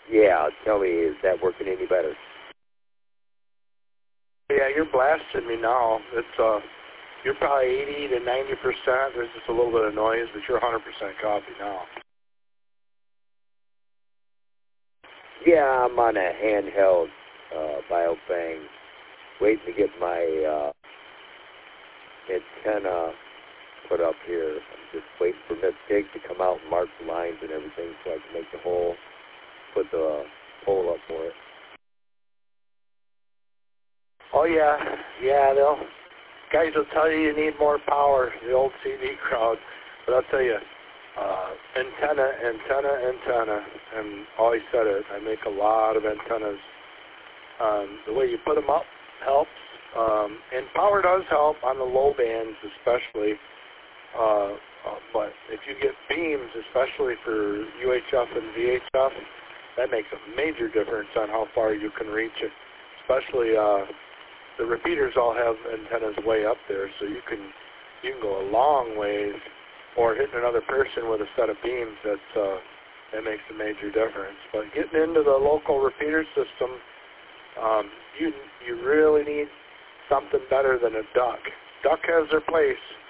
Yeah, tell me, is that working any better? Yeah, you're blasting me now. It's you're probably 80 to 90%. There's just a little bit of noise, but you're 100% copy now. Yeah, I'm on a handheld Biofang, waiting to get my antenna put up here. I'm just waiting for Miss Pig to come out and mark the lines and everything so I can make the hole, put the pole up for it. Oh yeah, guys will tell you need more power, the old CD crowd. But I'll tell you, antenna, and always said it, I make a lot of antennas. The way you put them up helps, and power does help on the low bands especially, but if you get beams, especially for UHF and VHF, that makes a major difference on how far you can reach it, especially the repeaters all have antennas way up there, so you can go a long ways, or hitting another person with a set of beams. That makes a major difference. But getting into the local repeater system, you really need something better than a duck. Duck has their place,